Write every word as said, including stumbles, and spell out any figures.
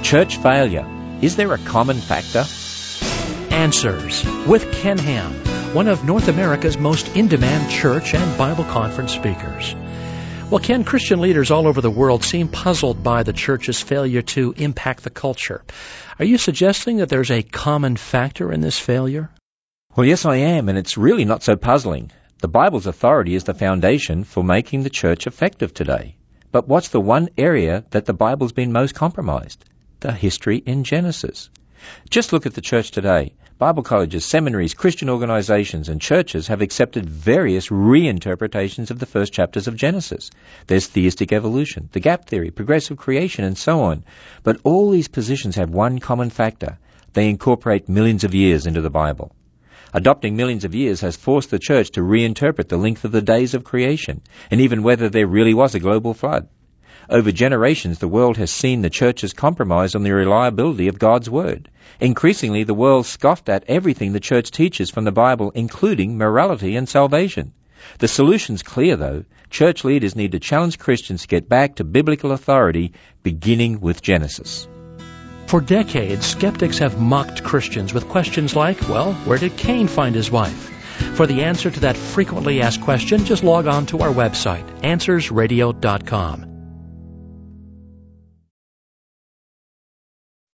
Church failure. Is there a common factor? Answers with Ken Ham, one of North America's most in-demand church and Bible conference speakers. Well, Ken, Christian leaders all over the world seem puzzled by the church's failure to impact the culture. Are you suggesting that there's a common factor in this failure? Well, yes, I am, and it's really not so puzzling. The Bible's authority is the foundation for making the church effective today. But what's the one area that the Bible's been most compromised? The history in Genesis. Just look at the church today. Bible colleges, seminaries, Christian organizations, and churches have accepted various reinterpretations of the first chapters of Genesis. There's theistic evolution, the gap theory, progressive creation, and so on. But all these positions have one common factor. They incorporate millions of years into the Bible. Adopting millions of years has forced the church to reinterpret the length of the days of creation, and even whether there really was a global flood. Over generations, the world has seen the church's compromise on the reliability of God's Word. Increasingly, the world scoffed at everything the church teaches from the Bible, including morality and salvation. The solution's clear, though. Church leaders need to challenge Christians to get back to biblical authority, beginning with Genesis. For decades, skeptics have mocked Christians with questions like, well, where did Cain find his wife? For the answer to that frequently asked question, just log on to our website, answers radio dot com.